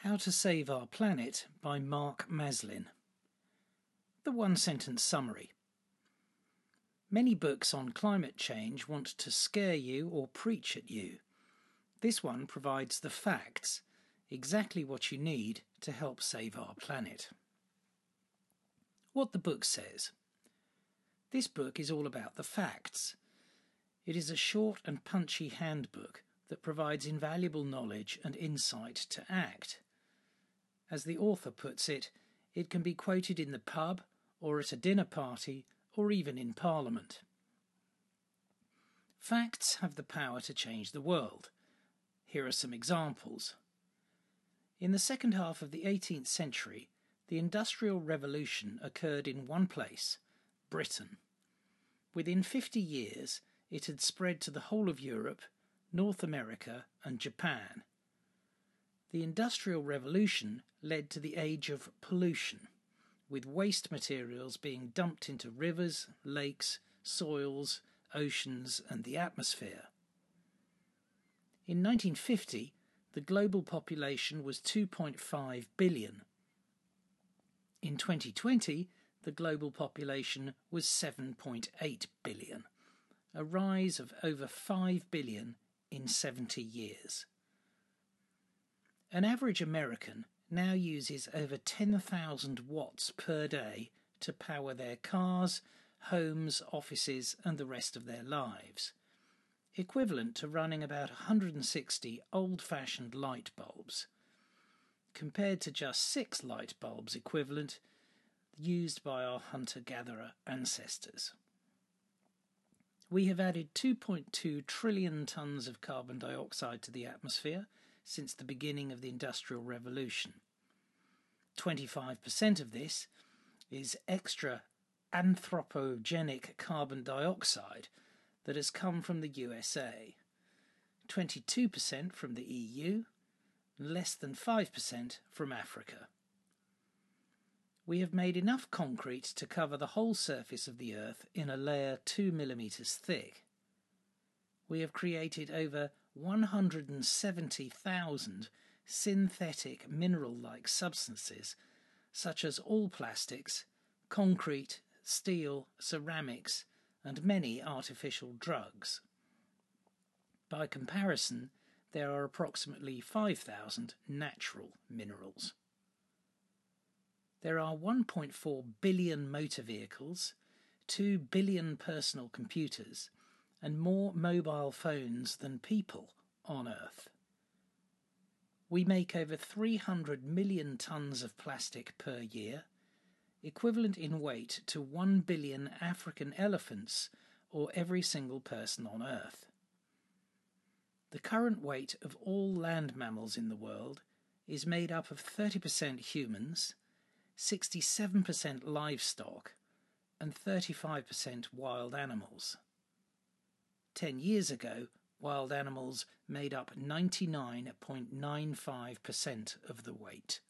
How to Save Our Planet by Mark Maslin. The one-sentence summary. Many books on climate change want to scare you or preach at you. This one provides the facts, exactly what you need to help save our planet. What the book says. This book is all about the facts. It is a short and punchy handbook that provides invaluable knowledge and insight to act. As the author puts it, it can be quoted in the pub, or at a dinner party, or even in Parliament. Facts have the power to change the world. Here are some examples. In the second half of the 18th century, the Industrial Revolution occurred in one place, Britain. Within 50 years, it had spread to the whole of Europe, North America, and Japan. The Industrial Revolution led to the age of pollution, with waste materials being dumped into rivers, lakes, soils, oceans, and the atmosphere. In 1950, the global population was 2.5 billion. In 2020, the global population was 7.8 billion, a rise of over 5 billion in 70 years. An average American now uses over 10,000 watts per day to power their cars, homes, offices, and the rest of their lives, equivalent to running about 160 old-fashioned light bulbs, compared to just 6 light bulbs equivalent used by our hunter-gatherer ancestors. We have added 2.2 trillion tonnes of carbon dioxide to the atmosphere since the beginning of the Industrial Revolution. 25% of this is extra anthropogenic carbon dioxide that has come from the USA, 22% from the EU, and less than 5% from Africa. We have made enough concrete to cover the whole surface of the Earth in a layer 2 millimeters thick. We have created over 170,000 synthetic mineral-like substances such as all plastics, concrete, steel, ceramics, and many artificial drugs. By comparison, there are approximately 5,000 natural minerals. There are 1.4 billion motor vehicles, 2 billion personal computers, and more mobile phones than people on Earth. We make over 300 million tonnes of plastic per year, equivalent in weight to 1 billion African elephants or every single person on Earth. The current weight of all land mammals in the world is made up of 30% humans, 67% livestock, and 35% wild animals. 10 years ago, wild animals made up 99.95% of the weight.